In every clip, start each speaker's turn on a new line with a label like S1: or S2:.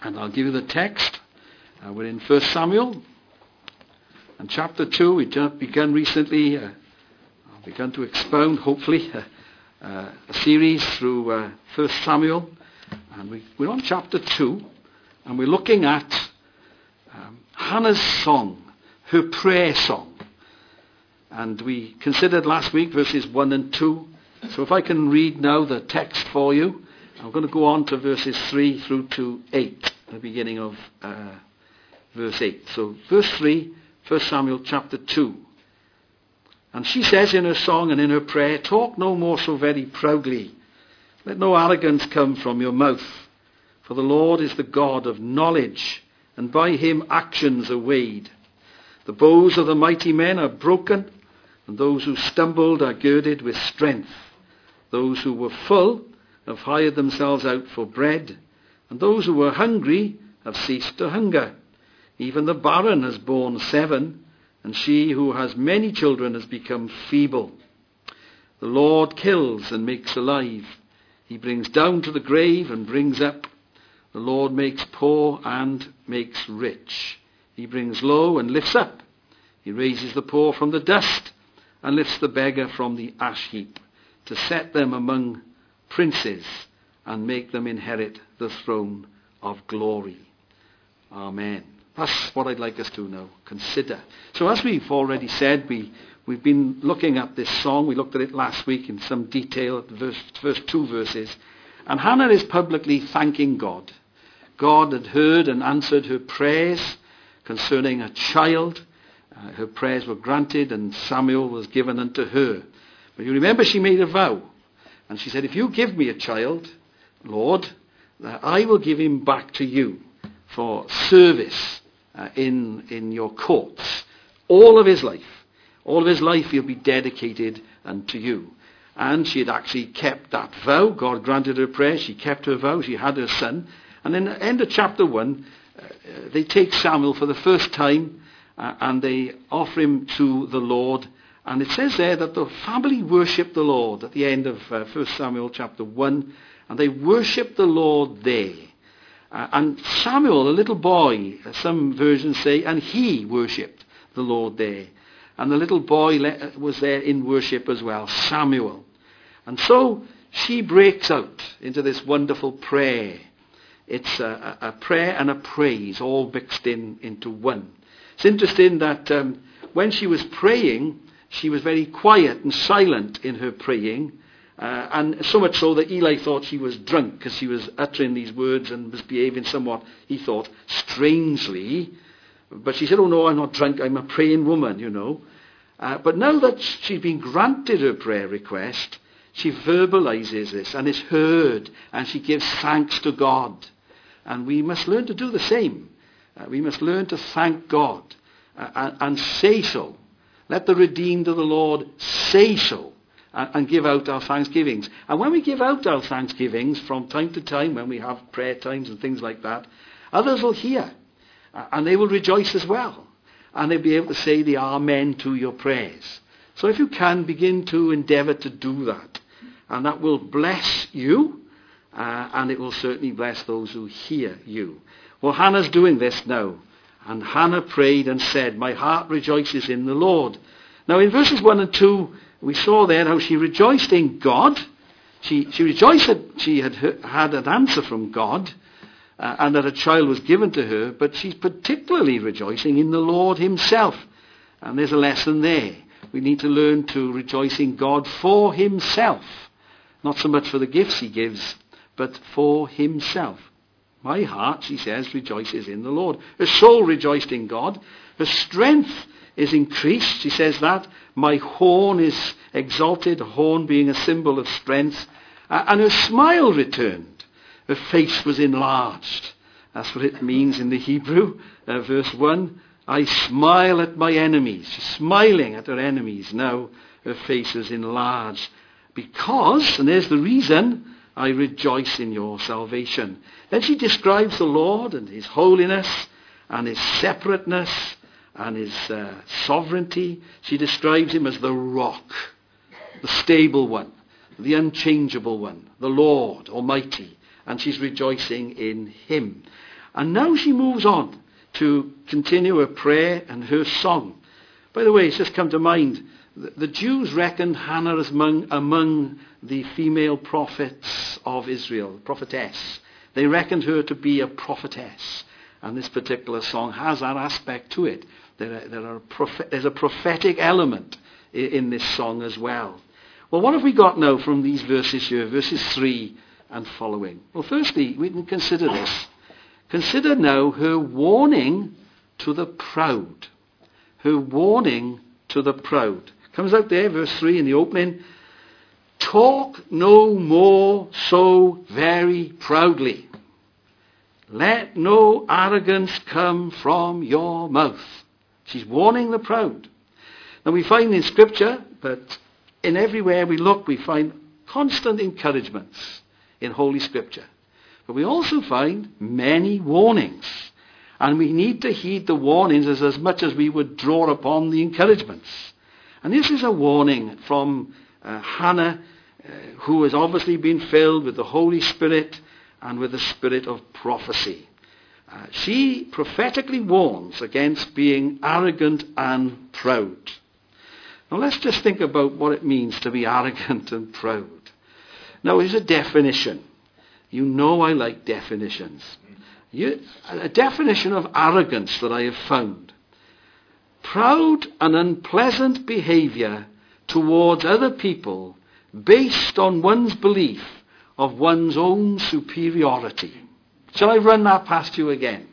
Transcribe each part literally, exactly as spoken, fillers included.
S1: And I'll give you the text. Uh, we're in First Samuel. And chapter two, we just begun recently, uh, I've begun to expound, hopefully, uh, uh, a series through uh, First Samuel. And we, we're on chapter two, and we're looking at um, Hannah's song, her prayer song. And we considered last week verses one and two. So if I can read now the text for you, I'm going to go on to verses three through to eight, the beginning of uh, verse eight. So verse three, First Samuel chapter two. And she says in her song and in her prayer, "Talk no more so very proudly. Let no arrogance come from your mouth. For the Lord is the God of knowledge, and by him actions are weighed. The bows of the mighty men are broken, and those who stumbled are girded with strength. Those who were full have hired themselves out for bread, and those who were hungry have ceased to hunger. Even the barren has borne seven, and she who has many children has become feeble. The Lord kills and makes alive. He brings down to the grave and brings up. The Lord makes poor and makes rich. He brings low and lifts up. He raises the poor from the dust and lifts the beggar from the ash heap, to set them among princes and make them inherit the throne of glory." Amen. That's what I'd like us to now consider. So as we've already said, we, we've been looking at this song. We looked at it last week in some detail at the verse, first two verses. And Hannah is publicly thanking God. God had heard and answered her prayers concerning a child. Uh, her prayers were granted and Samuel was given unto her. But you remember she made a vow. And she said, "If you give me a child, Lord, uh, I will give him back to you for service uh, in, in your courts. All of his life. All of his life he'll be dedicated unto you." And she had actually kept that vow. God granted her prayer. She kept her vow. She had her son. And in the end of chapter one, uh, they take Samuel for the first time uh, and they offer him to the Lord. And it says there that the family worshipped the Lord at the end of uh, First Samuel chapter one. And they worshipped the Lord there. Uh, and Samuel, a little boy, some versions say, and he worshipped the Lord there. And the little boy le- was there in worship as well, Samuel. And so she breaks out into this wonderful prayer. It's a, a prayer and a praise all mixed in into one. It's interesting that um, when she was praying, she was very quiet and silent in her praying. Uh, and so much so that Eli thought she was drunk because she was uttering these words and was behaving somewhat, he thought, strangely. But she said, "Oh no, I'm not drunk, I'm a praying woman, you know." Uh, but now that she's been granted her prayer request, she verbalizes this and is heard and she gives thanks to God. And we must learn to do the same. Uh, we must learn to thank God uh, and, and say so. Let the redeemed of the Lord say so. And give out our thanksgivings. And when we give out our thanksgivings from time to time, when we have prayer times and things like that, others will hear. And they will rejoice as well. And they'll be able to say the amen to your prayers. So if you can, begin to endeavour to do that. And that will bless you. Uh, and it will certainly bless those who hear you. Well, Hannah's doing this now. And Hannah prayed and said, "My heart rejoices in the Lord." Now in verses one and two, we saw there how she rejoiced in God. She, she rejoiced that she had had an answer from God uh, and that a child was given to her, but she's particularly rejoicing in the Lord himself. And there's a lesson there. We need to learn to rejoice in God for himself. Not so much for the gifts he gives, but for himself. My heart, she says, rejoices in the Lord. Her soul rejoiced in God. Her strength is increased. She says that. My horn is exalted, a horn being a symbol of strength. Uh, and her smile returned. Her face was enlarged. That's what it means in the Hebrew. Uh, verse one, I smile at my enemies. She's smiling at her enemies. Now her face is enlarged. Because, and there's the reason, I rejoice in your salvation. Then she describes the Lord and his holiness and his separateness and his uh, sovereignty. She describes him as the rock, the stable one, the unchangeable one, the Lord Almighty. And she's rejoicing in him. And now she moves on to continue her prayer and her song. By the way, it's just come to mind, the, the Jews reckoned Hannah as among, among the female prophets of Israel, prophetess. They reckoned her to be a prophetess. And this particular song has that aspect to it. There, are, there are prophet, there's a prophetic element in, in this song as well. Well, what have we got now from these verses here, verses three and following? Well, firstly, we can consider this. Consider now her warning to the proud. Her warning to the proud. Comes out there, verse three in the opening. Talk no more so very proudly. Let no arrogance come from your mouth. She's warning the proud. Now we find in Scripture, but in everywhere we look, we find constant encouragements in Holy Scripture. But we also find many warnings. And we need to heed the warnings as, as much as we would draw upon the encouragements. And this is a warning from uh, Hannah, uh, who has obviously been filled with the Holy Spirit and with the spirit of prophecy. Uh, she prophetically warns against being arrogant and proud. Now let's just think about what it means to be arrogant and proud. Now here's a definition. You know I like definitions. You, a definition of arrogance that I have found. Proud and unpleasant behavior towards other people based on one's belief of one's own superiority. Shall I run that past you again?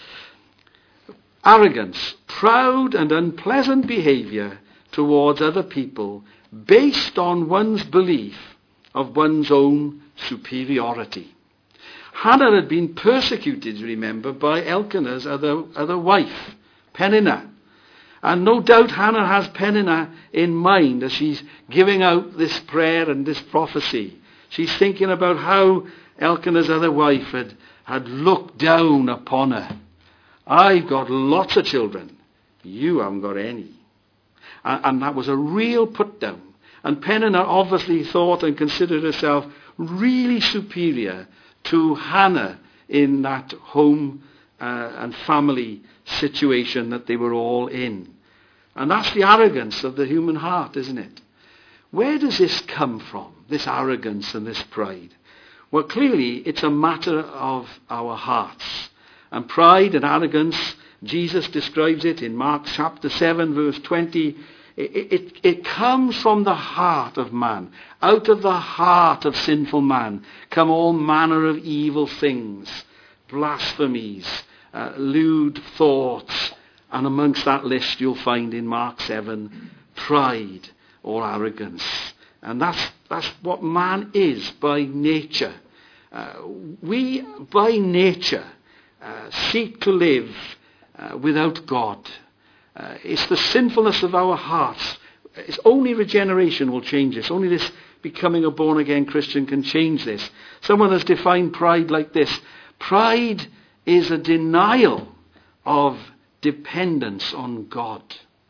S1: Arrogance, proud and unpleasant behavior towards other people based on one's belief of one's own superiority. Hannah had been persecuted, remember, by Elkanah's other, other wife, Peninnah. And no doubt Hannah has Peninnah in mind as she's giving out this prayer and this prophecy. She's thinking about how Elkanah's other wife had, had looked down upon her. I've got lots of children. You haven't got any. And, and that was a real put down. And Peninnah obviously thought and considered herself really superior to Hannah in that home uh, and family situation that they were all in. And that's the arrogance of the human heart, isn't it? Where does this come from, this arrogance and this pride? Well, clearly it's a matter of our hearts. And pride and arrogance, Jesus describes it in Mark chapter seven, verse twenty. It, it, it comes from the heart of man. Out of the heart of sinful man come all manner of evil things, blasphemies, uh, lewd thoughts, and amongst that list you'll find in Mark seven, pride or arrogance. And that's, that's what man is by nature. Uh, we, by nature, uh, seek to live uh, without God. Uh, it's the sinfulness of our hearts. It's only regeneration will change this. Only this becoming a born-again Christian can change this. Someone has defined pride like this. Pride is a denial of dependence on God.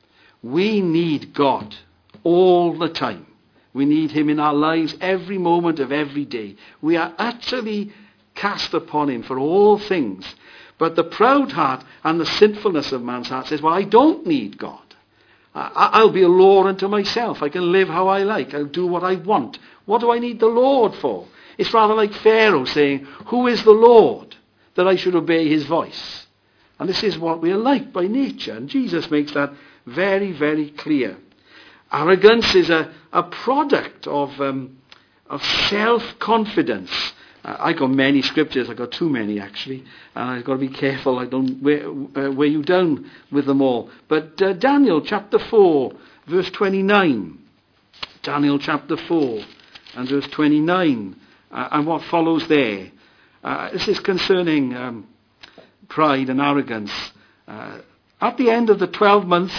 S1: We need God all the time. We need him in our lives every moment of every day. We are utterly cast upon him for all things. But the proud heart and the sinfulness of man's heart says, well, I don't need God. I'll be a law unto myself. I can live how I like. I'll do what I want. What do I need the Lord for? It's rather like Pharaoh saying, who is the Lord that I should obey his voice? And this is what we are like by nature. And Jesus makes that very, very clear. Arrogance is a, a product of, um, of self-confidence. I got many scriptures. I got too many actually, and I've got to be careful I don't wear, uh, wear you down with them all. But uh, Daniel chapter four, verse twenty-nine. Daniel chapter four and verse twenty-nine, uh, and what follows there. Uh, this is concerning um, pride and arrogance. Uh, at the end of the twelve months,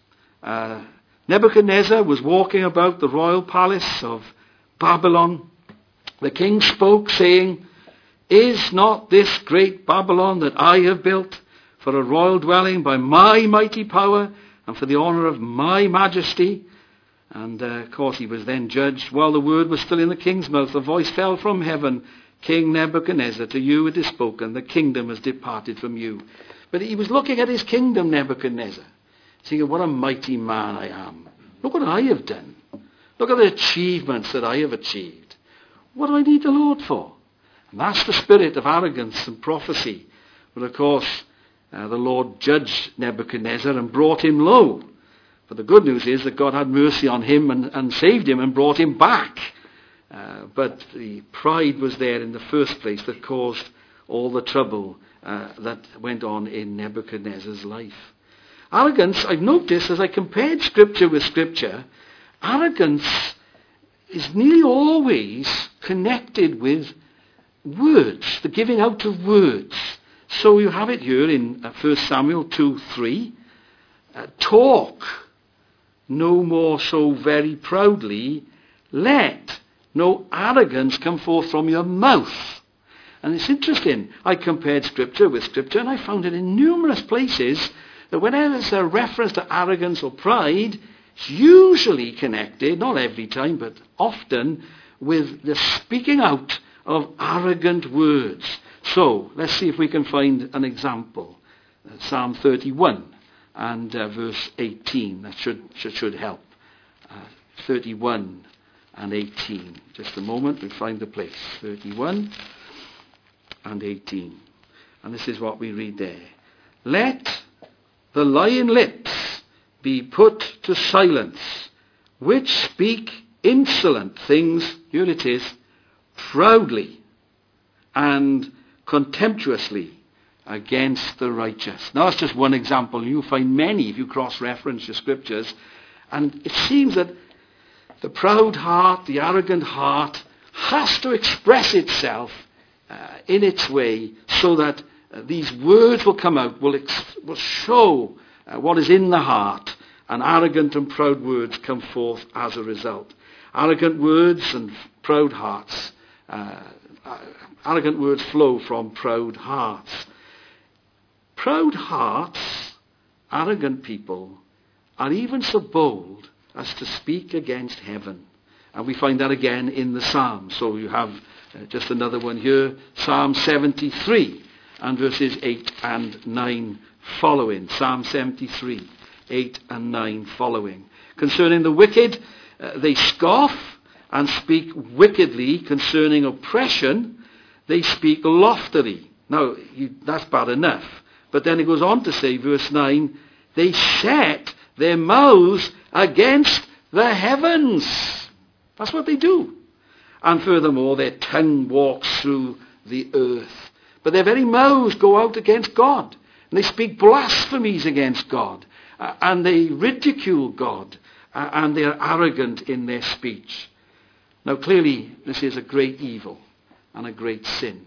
S1: uh, Nebuchadnezzar was walking about the royal palace of Babylon. The king spoke, saying, is not this great Babylon that I have built for a royal dwelling by my mighty power and for the honour of my majesty? And uh, of course he was then judged. While the word was still in the king's mouth, the voice fell from heaven, King Nebuchadnezzar, to you it is spoken, the kingdom has departed from you. But he was looking at his kingdom, Nebuchadnezzar, thinking, what a mighty man I am. Look what I have done. Look at the achievements that I have achieved. What do I need the Lord for? And that's the spirit of arrogance and prophecy. But of course, uh, the Lord judged Nebuchadnezzar and brought him low. But the good news is that God had mercy on him and, and saved him and brought him back. Uh, but the pride was there in the first place that caused all the trouble uh, that went on in Nebuchadnezzar's life. Arrogance, I've noticed as I compared Scripture with Scripture, arrogance is nearly always connected with words, the giving out of words. So you have it here in uh, First Samuel two three. Uh, talk no more so very proudly, let no arrogance come forth from your mouth. And it's interesting, I compared Scripture with Scripture, and I found it in numerous places that whenever there's a reference to arrogance or pride, it's usually connected, not every time, but often, with the speaking out of arrogant words. So, let's see if we can find an example. Uh, Psalm thirty-one and uh, verse eighteen. That should, should, should help. Uh, thirty-one and eighteen. Just a moment, we'll find the place. thirty-one and eighteen. And this is what we read there. Let the lying lips be put to silence, which speak insolent things, here it is, proudly and contemptuously against the righteous. Now that's just one example. You'll find many if you cross-reference your scriptures. And it seems that the proud heart, the arrogant heart, has to express itself uh, in its way so that uh, these words will come out, will, ex- will show uh, what is in the heart, and arrogant and proud words come forth as a result. Arrogant words and proud hearts, uh, arrogant words flow from proud hearts. Proud hearts, arrogant people, are even so bold as to speak against heaven. And we find that again in the Psalms. So you have uh, just another one here, Psalm seventy-three, and verses eight and nine following. Psalm seventy-three, eight and nine following. Concerning the wicked, uh, they scoff and speak wickedly. Concerning oppression, they speak loftily. Now, you, that's bad enough. But then it goes on to say, verse nine, they set their mouths against the heavens. That's what they do. And furthermore, their tongue walks through the earth. But their very mouths go out against God. And they speak blasphemies against God. Uh, and they ridicule God. Uh, and they are arrogant in their speech. Now clearly, this is a great evil and a great sin.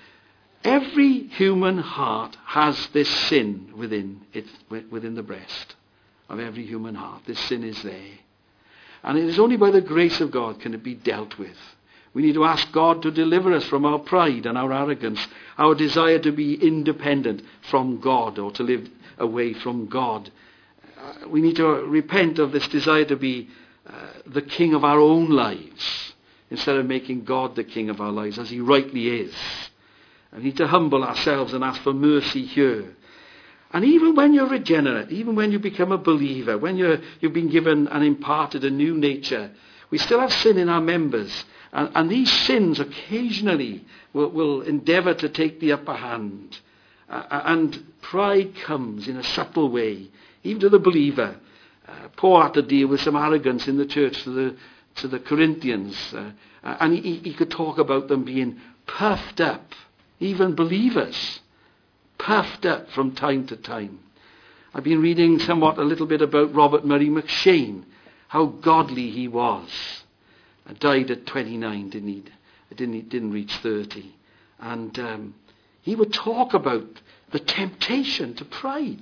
S1: Every human heart has this sin within it, within the breast of every human heart. This sin is there. And it is only by the grace of God can it be dealt with. We need to ask God to deliver us from our pride and our arrogance, our desire to be independent from God or to live away from God. Uh, we need to repent of this desire to be uh, the king of our own lives instead of making God the king of our lives, as he rightly is. We need to humble ourselves and ask for mercy here. And even when you're regenerate, even when you become a believer, when you're, you've been given and imparted a new nature, we still have sin in our members. And, and these sins occasionally will, will endeavour to take the upper hand. Uh, and pride comes in a subtle way, even to the believer. Uh, Paul had to deal with some arrogance in the church to the, to the Corinthians. Uh, and he, he could talk about them being puffed up. Even believers, puffed up from time to time. I've been reading somewhat a little bit about Robert Murray McShane, how godly he was. He died at twenty-nine, didn't he? Didn't, he didn't reach thirty. And um, he would talk about the temptation to pride,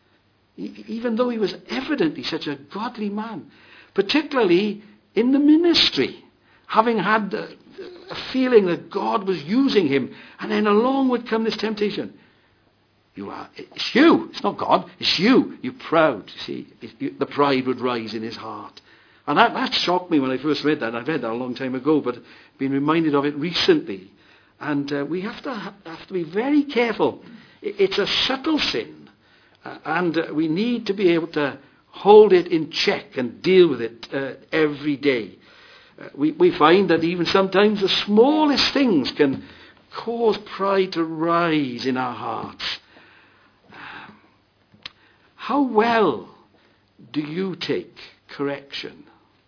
S1: he, even though he was evidently such a godly man, particularly in the ministry, having had the a feeling that God was using him, and then along would come this temptation. You are, it's you, it's not God, it's you, you're proud. You see, it, you, the pride would rise in his heart. And that, that shocked me when I first read that. I read that a long time ago, but I've been reminded of it recently. And uh, we have to ha- have to be very careful. It's a subtle sin, uh, and uh, we need to be able to hold it in check and deal with it uh, every day. Uh, we, we find that even sometimes the smallest things can cause pride to rise in our hearts. Um, how well do you take correction?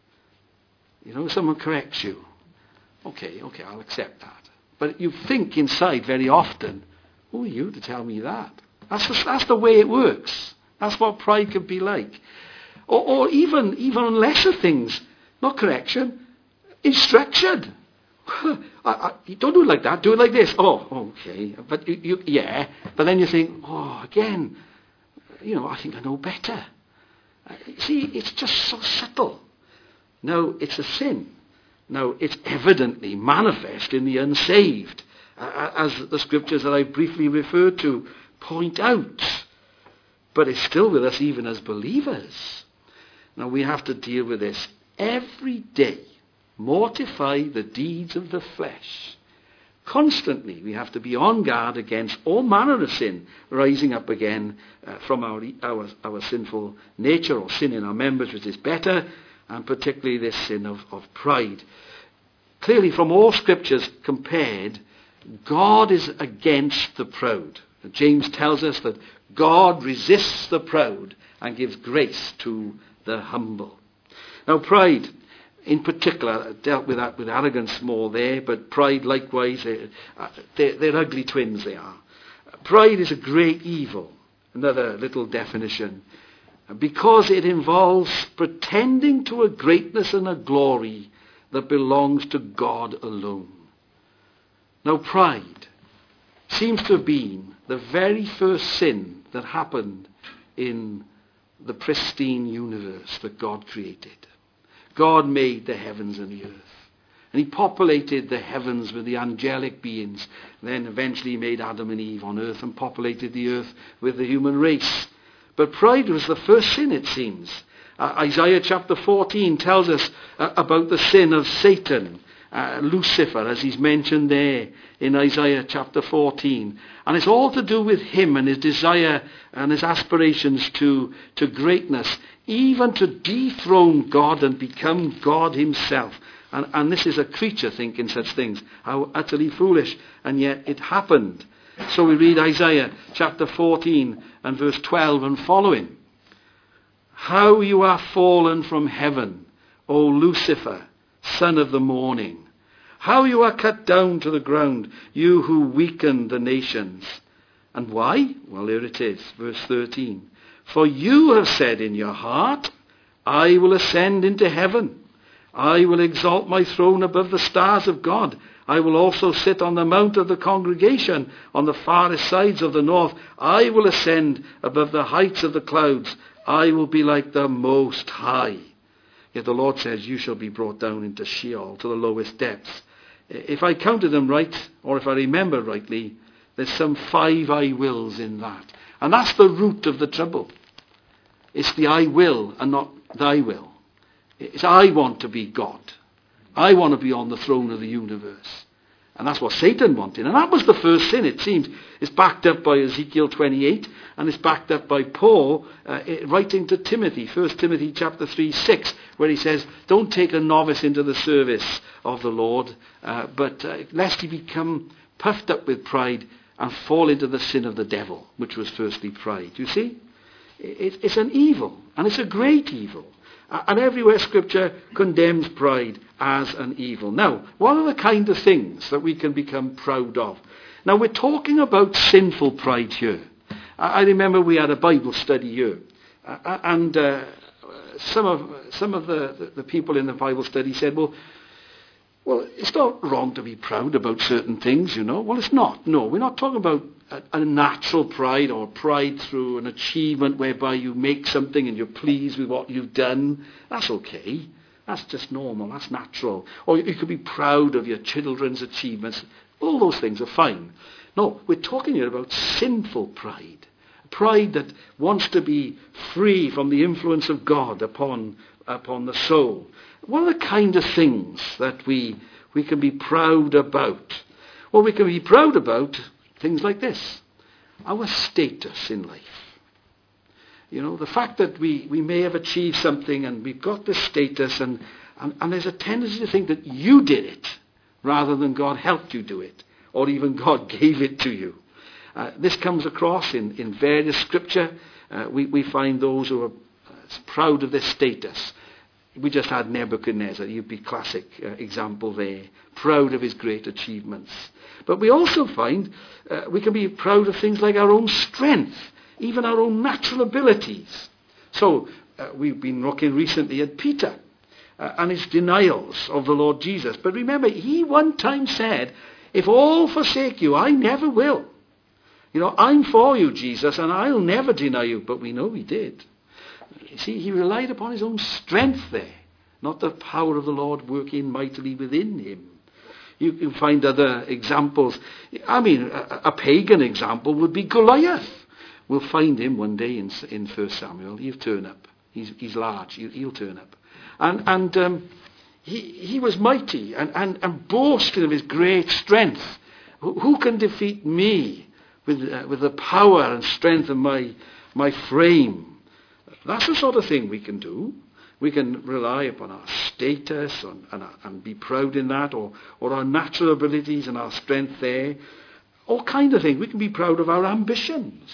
S1: You know, someone corrects you. Okay, okay, I'll accept that. But you think inside very often, who are you to tell me that? That's the, that's the way it works. That's what pride can be like. Or, or even, even on lesser things, not correction, instruction. I, I, don't do it like that, do it like this. Oh, okay. But you, you, yeah. But then you think, oh, again, you know, I think I know better. Uh, see, it's just so subtle. No, it's a sin. Now, it's evidently manifest in the unsaved, uh, as the scriptures that I briefly referred to point out. But it's still with us even as believers. Now, we have to deal with this every day. Mortify the deeds of the flesh. Constantly, we have to be on guard against all manner of sin rising up again uh, from our, our, our sinful nature, or sin in our members, which is better, and particularly this sin of, of pride. Clearly, from all scriptures compared, God is against the proud. James tells us that God resists the proud and gives grace to the humble. Now, pride, in particular, dealt with that with arrogance more there, but pride likewise, they're, they're, they're ugly twins, they are. Pride is a great evil, another little definition, because it involves pretending to a greatness and a glory that belongs to God alone. Now, pride seems to have been the very first sin that happened in the pristine universe that God created. God made the heavens and the earth. And he populated the heavens with the angelic beings. Then eventually made Adam and Eve on earth and populated the earth with the human race. But pride was the first sin, it seems. Uh, Isaiah chapter fourteen tells us uh, about the sin of Satan, uh, Lucifer, as he's mentioned there in Isaiah chapter fourteen. And it's all to do with him and his desire and his aspirations to, to greatness, even to dethrone God and become God himself. And, and this is a creature thinking such things. How utterly foolish. And yet it happened. So we read Isaiah chapter fourteen and verse twelve and following. How you are fallen from heaven, O Lucifer, son of the morning. How you are cut down to the ground, you who weaken the nations. And why? Well, here it is, verse thirteen. For you have said in your heart, I will ascend into heaven. I will exalt my throne above the stars of God. I will also sit on the mount of the congregation on the farthest sides of the north. I will ascend above the heights of the clouds. I will be like the Most High. Yet the Lord says, you shall be brought down into Sheol, to the lowest depths. If I counted them right, or if I remember rightly, there's some five I wills in that. And that's the root of the trouble. It's the I will and not thy will. It's I want to be God. I want to be on the throne of the universe. And that's what Satan wanted. And that was the first sin, it seems. It's backed up by Ezekiel twenty-eight, and it's backed up by Paul uh, writing to Timothy, First Timothy chapter three, six, where he says, don't take a novice into the service of the Lord, uh, but uh, lest he become puffed up with pride and fall into the sin of the devil, which was firstly pride. You see? It, it's an evil, and it's a great evil. And everywhere Scripture condemns pride as an evil. Now, what are the kind of things that we can become proud of? Now, we're talking about sinful pride here. I remember we had a Bible study here. And uh, some of some of the, the people in the Bible study said, well, well, it's not wrong to be proud about certain things, you know. Well, it's not. No, we're not talking about a, a natural pride or pride through an achievement whereby you make something and you're pleased with what you've done. That's okay. That's just normal. That's natural. Or you could be proud of your children's achievements. All those things are fine. No, we're talking here about sinful pride. Pride that wants to be free from the influence of God upon, upon the soul. What are the kind of things that we, we can be proud about? Or we can be proud about things like this. Our status in life. You know, the fact that we, we may have achieved something and we've got this status, and, and, and there's a tendency to think that you did it rather than God helped you do it, or even God gave it to you. Uh, this comes across in, in various scripture. Uh, we, we find those who are uh, proud of their status. We just had Nebuchadnezzar, you'd be classic uh, example there, proud of his great achievements. But we also find uh, we can be proud of things like our own strength, even our own natural abilities. So uh, we've been looking recently at Peter uh, and his denials of the Lord Jesus. But remember, he one time said, if all forsake you, I never will. You know, I'm for you, Jesus, and I'll never deny you. But we know he did. You see, he relied upon his own strength there, not the power of the Lord working mightily within him. You can find other examples. I mean, a, a pagan example would be Goliath. We'll find him one day in, in First Samuel. He'll turn up. He's, he's large. He'll, he'll turn up. And, and um, he, he was mighty and, and, and boasting of his great strength. Who, who can defeat me with, uh, with the power and strength of my, my frame? That's the sort of thing we can do. We can rely upon our status and, and, and be proud in that, or, or our natural abilities and our strength there. All kind of things. We can be proud of our ambitions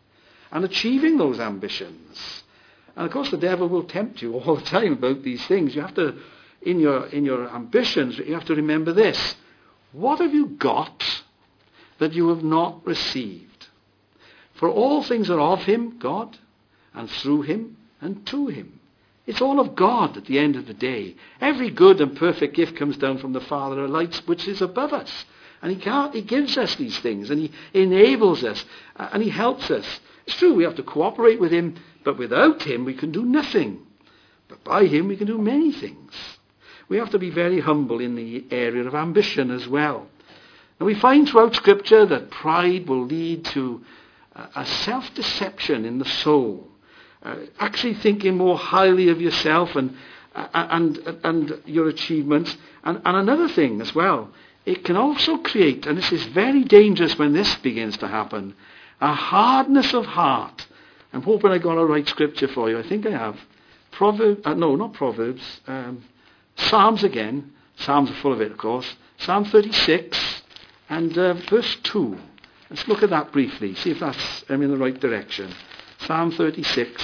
S1: and achieving those ambitions. And of course the devil will tempt you all the time about these things. You have to, in your, in your ambitions, you have to remember this. What have you got that you have not received? For all things are of him, God, and through him and to him. It's all of God at the end of the day. Every good and perfect gift comes down from the Father of lights, which is above us. And he, can't, he gives us these things, and he enables us, uh, and he helps us. It's true, we have to cooperate with him, but without him we can do nothing. But by him we can do many things. We have to be very humble in the area of ambition as well. And we find throughout Scripture that pride will lead to uh, a self-deception in the soul. Uh, actually thinking more highly of yourself and uh, and and your achievements. And, and another thing as well, it can also create, and this is very dangerous when this begins to happen, a hardness of heart. I'm hoping I got a right scripture for you. I think I have. Proverbs, uh, no, not Proverbs. Um, Psalms again. Psalms are full of it, of course. Psalm thirty-six and uh, verse two. Let's look at that briefly. See if that's I'm in the right direction. Psalm thirty-six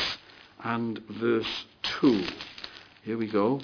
S1: and verse two. Here we go.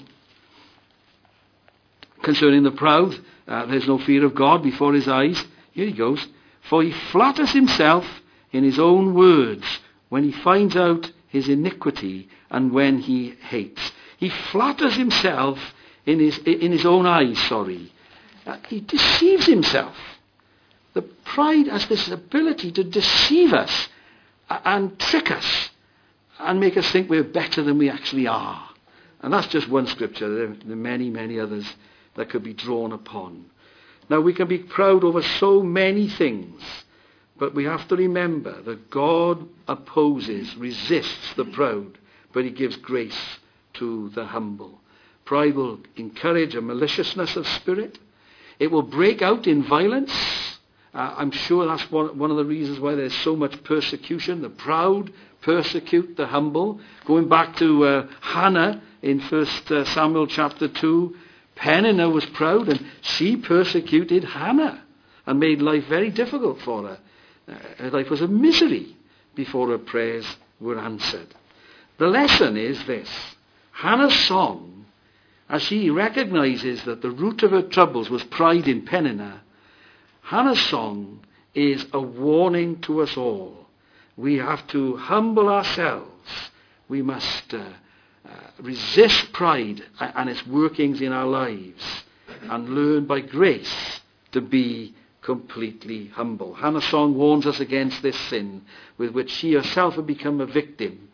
S1: Concerning the proud, uh, there's no fear of God before his eyes. Here he goes. For he flatters himself in his own words when he finds out his iniquity and when he hates. He flatters himself in his, in his own eyes, sorry. Uh, he deceives himself. The pride has this ability to deceive us and trick us and make us think we're better than we actually are. And that's just one scripture. There are many, many others that could be drawn upon. Now, we can be proud over so many things, but we have to remember that God opposes, resists the proud, but he gives grace to the humble. Pride will encourage a maliciousness of spirit. It will break out in violence. Uh, I'm sure that's one, one of the reasons why there's so much persecution. The proud persecute the humble. Going back to uh, Hannah in First uh, Samuel chapter two, Peninnah was proud and she persecuted Hannah and made life very difficult for her. Uh, her life was a misery before her prayers were answered. The lesson is this. Hannah's song, as she recognizes that the root of her troubles was pride in Peninnah, Hannah's song is a warning to us all. We have to humble ourselves. We must uh, uh, resist pride and its workings in our lives and learn by grace to be completely humble. Hannah's song warns us against this sin with which she herself had become a victim.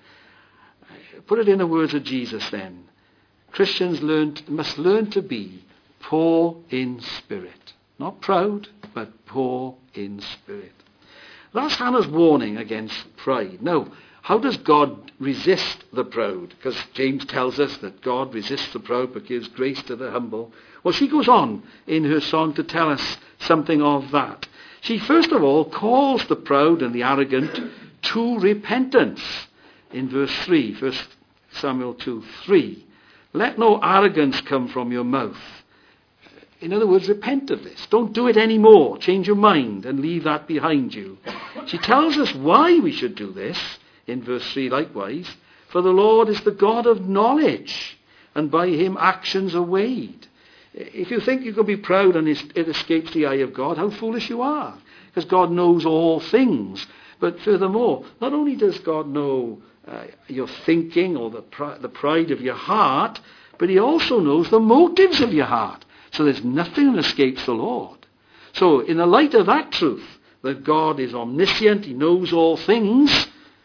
S1: Put it in the words of Jesus then. Christians learn, must learn to be poor in spirit. Not proud, but poor in spirit. That's Hannah's warning against pride. Now, how does God resist the proud? Because James tells us that God resists the proud but gives grace to the humble. Well, she goes on in her song to tell us something of that. She first of all calls the proud and the arrogant to repentance in verse three, First Samuel two three. Let no arrogance come from your mouth. In other words, repent of this. Don't do it anymore. Change your mind and leave that behind you. She tells us why we should do this in verse three likewise. For the Lord is the God of knowledge, and by him actions are weighed. If you think you can be proud and it escapes the eye of God, how foolish you are. Because God knows all things. But furthermore, not only does God know uh, your thinking or the, pr- the pride of your heart, but he also knows the motives of your heart. So there's nothing that escapes the Lord. So in the light of that truth, that God is omniscient, he knows all things,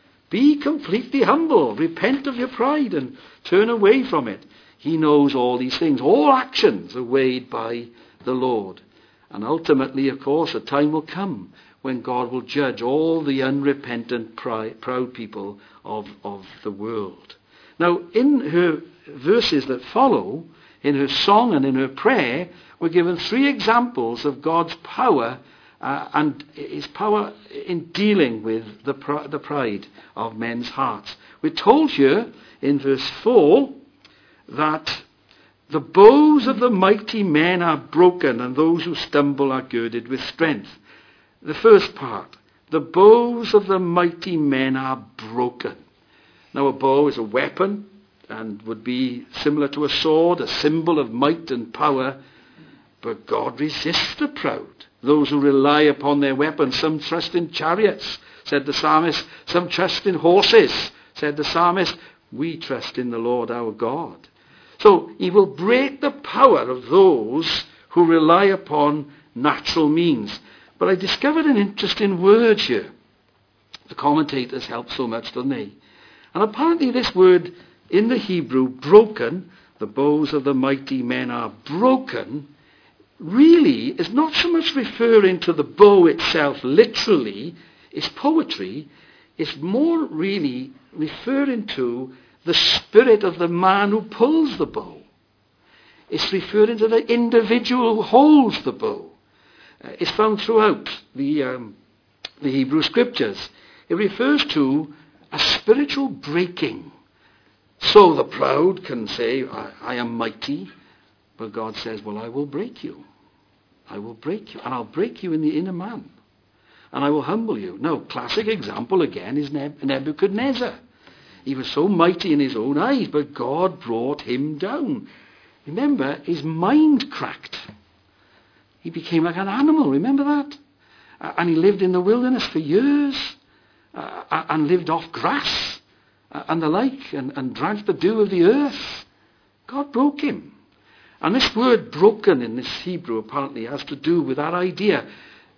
S1: be completely humble. Repent of your pride and turn away from it. He knows all these things. All actions are weighed by the Lord. And ultimately, of course, a time will come when God will judge all the unrepentant, proud people of, of the world. Now, in her verses that follow, in her song and in her prayer, we're given three examples of God's power uh, and his power in dealing with the, pr- the pride of men's hearts. We're told here in verse four that the bows of the mighty men are broken and those who stumble are girded with strength. The first part, the bows of the mighty men are broken. Now a bow is a weapon and would be similar to a sword, a symbol of might and power. But God resists the proud, those who rely upon their weapons. Some trust in chariots, said the psalmist. Some trust in horses, said the psalmist. We trust in the Lord our God. So he will break the power of those who rely upon natural means. But I discovered an interesting word here. The commentators help so much, don't they? And apparently this word in the Hebrew, broken, the bows of the mighty men are broken, really is not so much referring to the bow itself literally, it's poetry. It's more really referring to the spirit of the man who pulls the bow. It's referring to the individual who holds the bow. Uh, it's found throughout the, um, the Hebrew scriptures. It refers to a spiritual breaking. So the proud can say, I, I am mighty, but God says, well, I will break you. I will break you, and I'll break you in the inner man, and I will humble you. Now, classic example again is Nebuchadnezzar. He was so mighty in his own eyes, but God brought him down. Remember, his mind cracked. He became like an animal, remember that? Uh, and he lived in the wilderness for years, uh, and lived off grass, uh, and the like, and, and drank the dew of the earth. God broke him. And this word broken in this Hebrew apparently has to do with that idea,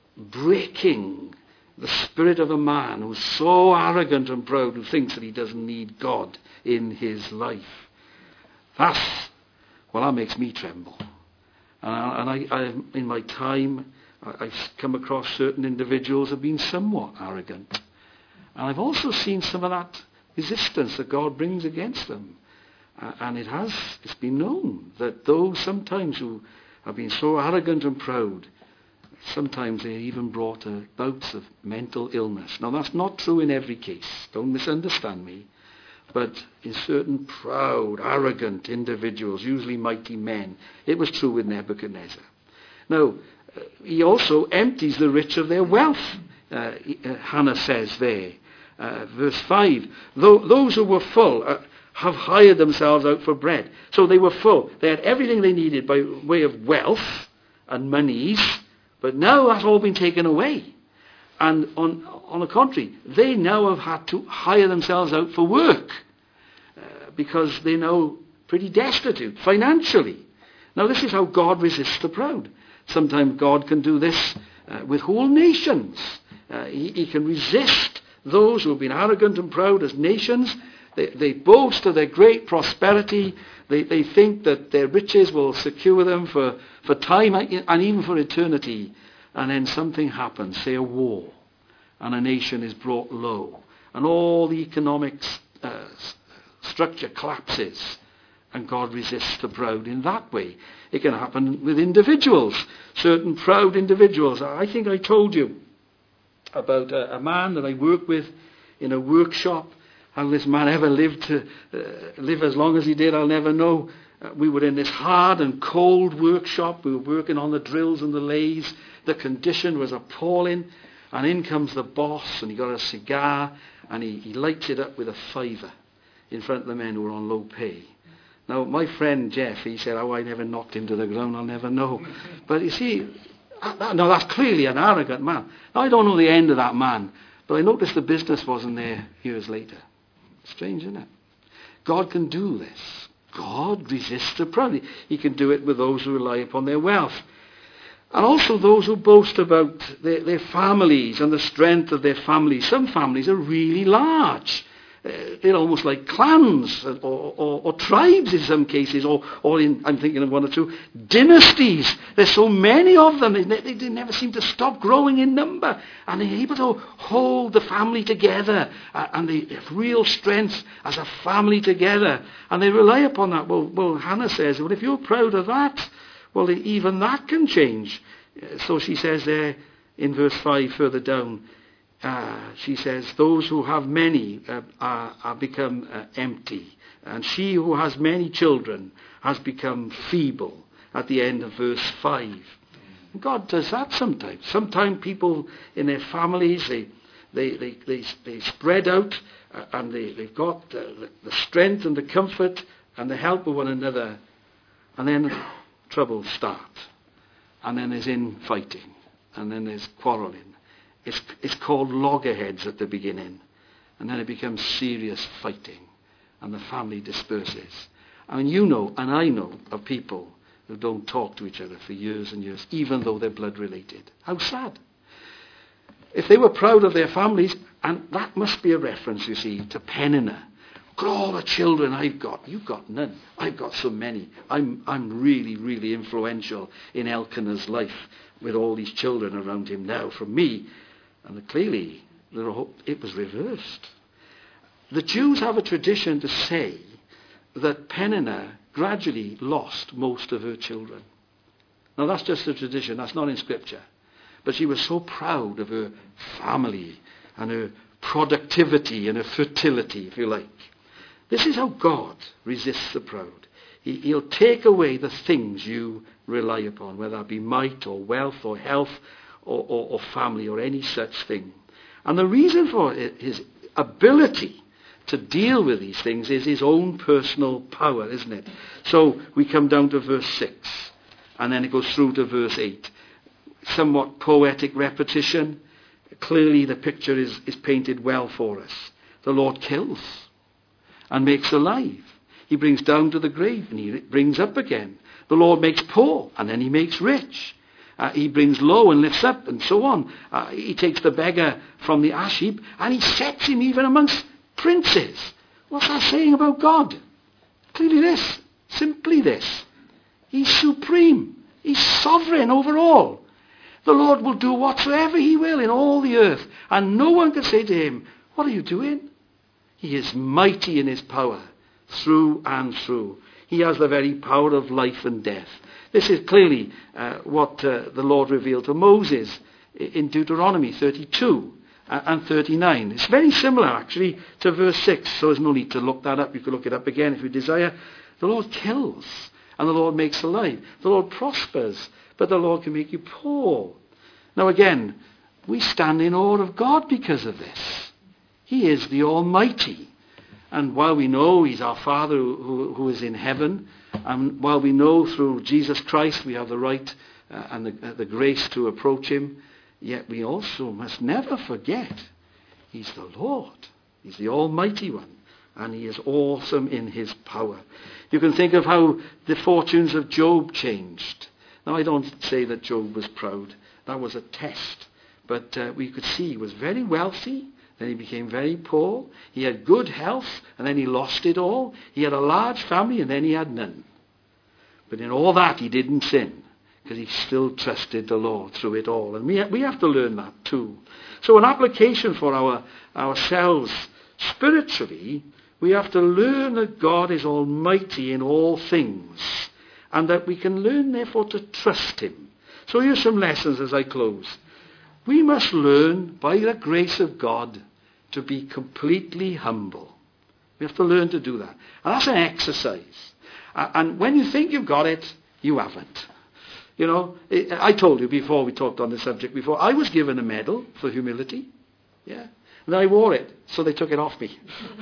S1: breaking the spirit of a man who's so arrogant and proud who thinks that he doesn't need God in his life. That's, well, that makes me tremble. And I, and I, I in my time, I, I've come across certain individuals who have been somewhat arrogant. And I've also seen some of that resistance that God brings against them. Uh, and it has, it's been known that those sometimes who have been so arrogant and proud, sometimes they even brought uh, bouts of mental illness. Now that's not true in every case, don't misunderstand me, but in certain proud, arrogant individuals, usually mighty men, it was true with Nebuchadnezzar. Now, uh, he also empties the rich of their wealth, uh, uh, Hannah says there, uh, verse five, Though, those who were full, uh, have hired themselves out for bread. So they were full. They had everything they needed by way of wealth and monies, but now that's all been taken away. And on, on the contrary, they now have had to hire themselves out for work uh, because they're now pretty destitute financially. Now this is how God resists the proud. Sometimes God can do this uh, with whole nations. Uh, he, he can resist those who have been arrogant and proud as nations. They, they boast of their great prosperity. They, they think that their riches will secure them for, for time and even for eternity. And then something happens, say a war, and a nation is brought low. And all the economic uh, structure collapses. And God resists the proud in that way. It can happen with individuals, certain proud individuals. I think I told you about a, a man that I work with in a workshop. How this man ever lived to uh, live as long as he did, I'll never know. Uh, we were in this hard and cold workshop. We were working on the drills and the lathes. The condition was appalling. And in comes the boss, and he got a cigar, and he, he lights it up with a fiver in front of the men who were on low pay. Now, my friend Jeff, he said, oh, I never knocked him to the ground, I'll never know. But you see, no, that's clearly an arrogant man. Now, I don't know the end of that man, but I noticed the business wasn't there years later. Strange, isn't it? God can do this. God resists the proud. He can do it with those who rely upon their wealth. And also those who boast about their, their families and the strength of their families. Some families are really large. Uh, they're almost like clans or, or, or tribes in some cases, or, or in, I'm thinking of one or two, dynasties. There's so many of them. They, they, they never seem to stop growing in number. And they're able to hold the family together. Uh, and they have real strength as a family together. And they rely upon that. Well, well, Hannah says, well, if you're proud of that, well, even that can change. Uh, so she says there in verse five further down, Uh, she says, those who have many uh, are, are become uh, empty. And she who has many children has become feeble at the end of verse five. And God does that sometimes. Sometimes people in their families, they they, they, they, they spread out uh, and they, they've got uh, the, the strength and the comfort and the help of one another. And then trouble starts. And then there's infighting. And then there's quarrelling. It's, it's called loggerheads at the beginning. And then it becomes serious fighting. And the family disperses. I mean, you know, and I know of people who don't talk to each other for years and years, even though they're blood related. How sad. If they were proud of their families, and that must be a reference, you see, to Peninnah. Look at all the children I've got. You've got none. I've got so many. I'm, I'm really, really influential in Elkanah's life with all these children around him now. From me, and clearly, it was reversed. The Jews have a tradition to say that Peninnah gradually lost most of her children. Now, that's just a tradition. That's not in Scripture. But she was so proud of her family and her productivity and her fertility, if you like. This is how God resists the proud. He, he'll take away the things you rely upon, whether that be might or wealth or health, Or, or, or family or any such thing. And the reason for it, his ability to deal with these things is his own personal power, isn't it? So we come down to verse six, and then it goes through to verse eight. Somewhat poetic repetition. Clearly the picture is, is painted well for us. The Lord kills and makes alive. He brings down to the grave and he brings up again. The Lord makes poor and then he makes rich. Uh, he brings low and lifts up and so on. Uh, he takes the beggar from the ash heap and he sets him even amongst princes. What's that saying about God? Clearly this. Simply this. He's supreme. He's sovereign over all. The Lord will do whatsoever he will in all the earth. And no one can say to him, what are you doing? He is mighty in his power through and through. He has the very power of life and death. This is clearly uh, what uh, the Lord revealed to Moses in Deuteronomy thirty-two and thirty-nine. It's very similar, actually, to verse six, so there's no need to look that up. You can look it up again if you desire. The Lord kills, and the Lord makes alive. The Lord prospers, but the Lord can make you poor. Now again, we stand in awe of God because of this. He is the Almighty. And while we know he's our Father who, who is in heaven, and while we know through Jesus Christ we have the right uh, and the, uh, the grace to approach him, yet we also must never forget he's the Lord. He's the Almighty One, and he is awesome in his power. You can think of how the fortunes of Job changed. Now, I don't say that Job was proud. That was a test. But uh, we could see he was very wealthy. Then he became very poor. He had good health, and then he lost it all. He had a large family, and then he had none. But in all that, he didn't sin, because he still trusted the Lord through it all. And we we have to learn that too. So an application for our ourselves spiritually, We have to learn that God is almighty in all things, and that we can learn, therefore, to trust him. So here's some lessons as I close. We must learn, by the grace of God, to be completely humble. We have to learn to do that. And that's an exercise. And when you think you've got it, you haven't. You know, I told you before, we talked on the subject before, I was given a medal for humility. Yeah. And I wore it, so they took it off me.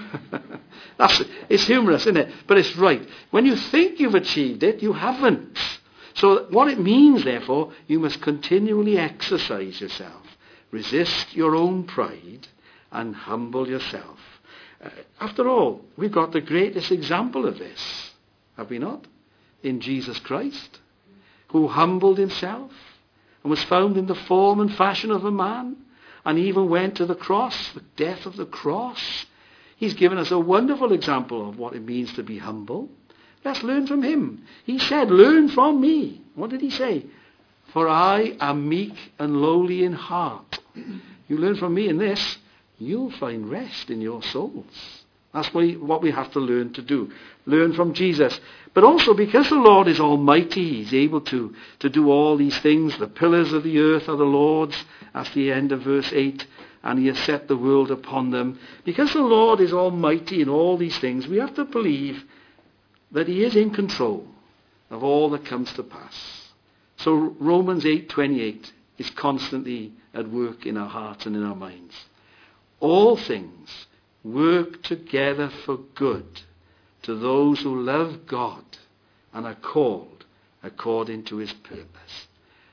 S1: That's, it's humorous, isn't it? But it's right. When you think you've achieved it, you haven't. So what it means, therefore, you must continually exercise yourself. Resist your own pride and humble yourself. Uh, after all, we've got the greatest example of this, have we not? In Jesus Christ, who humbled himself and was found in the form and fashion of a man, and even went to the cross, the death of the cross. He's given us a wonderful example of what it means to be humble. Let's learn from him. He said, learn from me. What did he say? For I am meek and lowly in heart. You learn from me in this, you'll find rest in your souls. That's what, we, what we have to learn to do. Learn from Jesus. But also, because the Lord is almighty, he's able to, to do all these things. The pillars of the earth are the Lord's. That's the end of verse eight. And he has set the world upon them. Because the Lord is almighty in all these things, we have to believe that he is in control of all that comes to pass. So Romans eight twenty-eight is constantly at work in our hearts and in our minds. All things work together for good to those who love God and are called according to his purpose.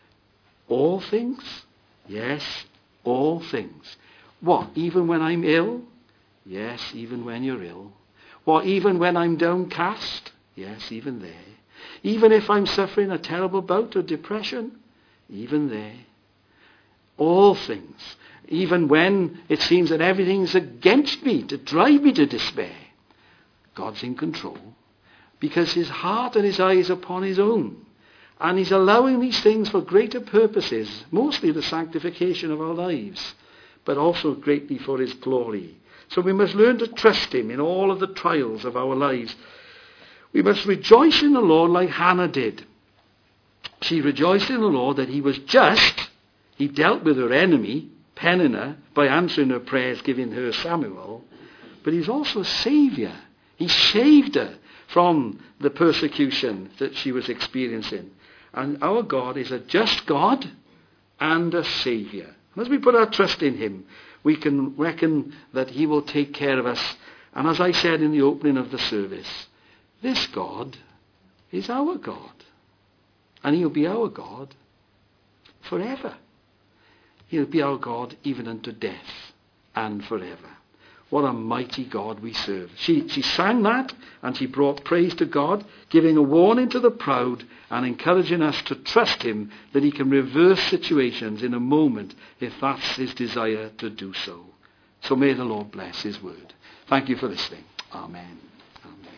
S1: All things? Yes, all things. What, even when I'm ill? Yes, even when you're ill. What, even when I'm downcast? Yes, even there. Even if I'm suffering a terrible bout of depression? Even there. All things. Even when it seems that everything's against me, to drive me to despair. God's in control. Because his heart and his eye is upon his own. And he's allowing these things for greater purposes. Mostly the sanctification of our lives. But also greatly for his glory. So we must learn to trust him in all of the trials of our lives. We must rejoice in the Lord like Hannah did. She rejoiced in the Lord that he was just. He dealt with her enemy, Peninnah, by answering her prayers, giving her Samuel. But he's also a saviour. He saved her from the persecution that she was experiencing. And our God is a just God and a saviour. And as we put our trust in him, we can reckon that he will take care of us. And as I said in the opening of the service, this God is our God. And he'll be our God forever. He'll be our God even unto death and forever. What a mighty God we serve. She, she sang that and she brought praise to God, giving a warning to the proud and encouraging us to trust him that he can reverse situations in a moment if that's his desire to do so. So may the Lord bless his word. Thank you for listening. Amen. Amen.